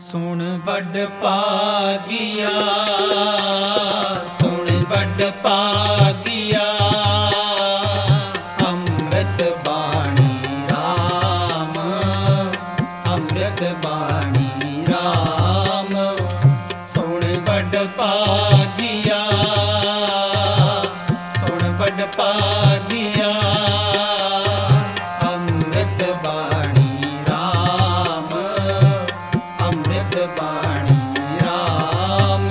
सुन वड पागिया, सुन वड पागिया, अमृत बाणी राम, अमृत बाणी राम। सुन वड पागिया, सुन वड पागिया, अमृत बाणी राम, अमृत बाणी राम।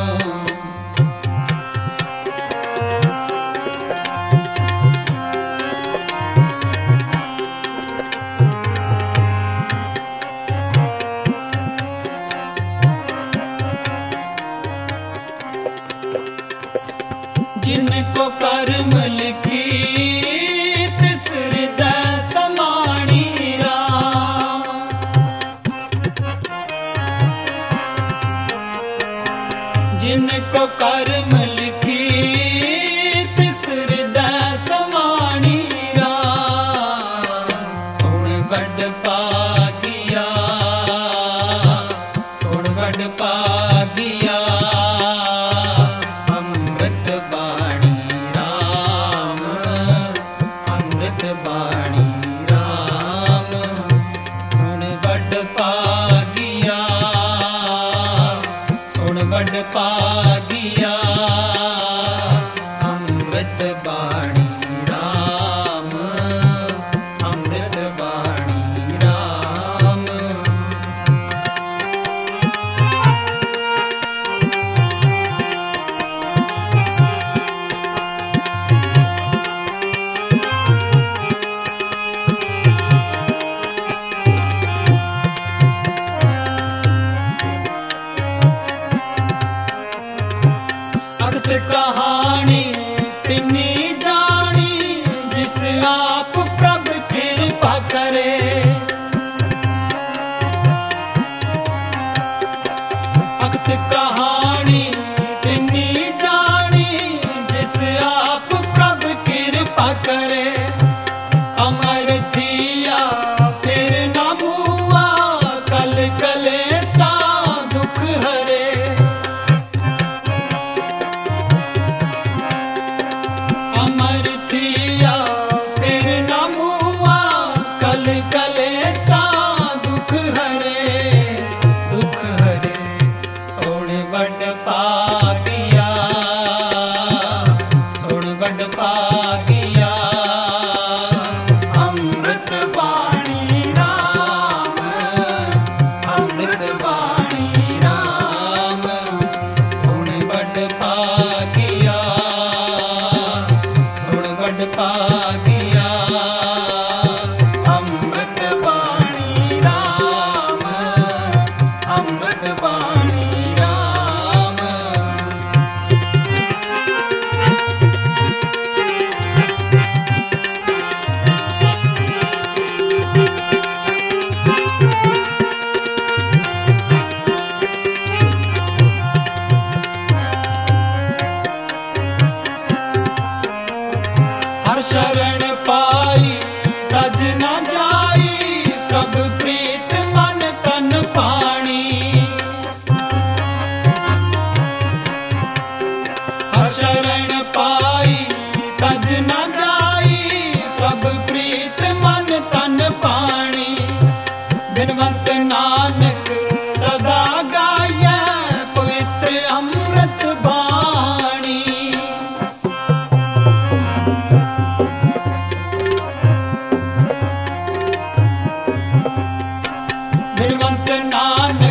जिनको कर्म लिखी तिस हृदय समाणी राम। जिनको कर्म लिखी तिस हृदय समाणी राम। सुन वड पागिया, सुन वड पागिया, अमृत बाणी राम, अमृत बाणी राम। सुन वड पागिया, सुन वड पागिया, अमृत बाणी राम, अमृत बाणी राम। अगत कहानी तिनी जानी, जिस आप प्रभ कृपा करे। अगत कहानी तिनी जानी, जिस आप प्रभ कृपा करे। अमर थिया फिर न मुआ, कल कलेसा दुख हरे। अमर थिया फिर न मुआ, कल कलेसा दुख हरे, दुख हरे। सुन वड पागिया, सुन वड पागिया, अमृत बाणी राम, अमृत बाणी राम। सुन वड पागिया, सुन वड पागिया, अमृत बाणी राम, अमृत बाणी राम। हर शरण पाई तज न जाई, प्रभु प्रीत मन तन पाणी। हर शरण पाई तज न जाई, प्रभु प्रीत मन तन पाणी। बिनवंत नानक सदा गायै, पवित्र अमृत बाणी। बिनवंत नानक